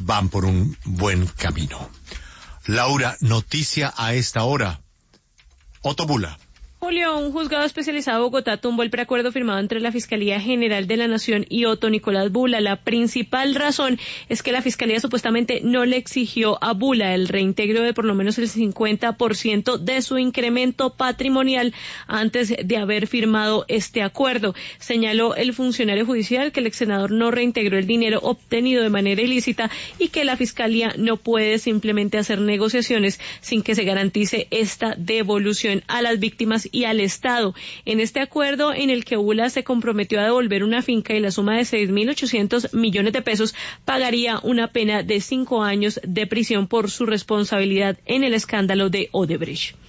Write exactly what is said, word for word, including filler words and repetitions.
van por un buen camino. Laura, noticia a esta hora. Otto Bula. Julio, un juzgado especializado de Bogotá tumbó el preacuerdo firmado entre la Fiscalía General de la Nación y Otto Nicolás Bula. La principal razón es que la Fiscalía supuestamente no le exigió a Bula el reintegro de por lo menos el cincuenta por ciento de su incremento patrimonial antes de haber firmado este acuerdo. Señaló el funcionario judicial que el ex senador no reintegró el dinero obtenido de manera ilícita y que la Fiscalía no puede simplemente hacer negociaciones sin que se garantice esta devolución a las víctimas y al Estado. En este acuerdo en el que Bula se comprometió a devolver una finca y la suma de seis mil ochocientos millones de pesos, pagaría una pena de cinco años de prisión por su responsabilidad en el escándalo de Odebrecht.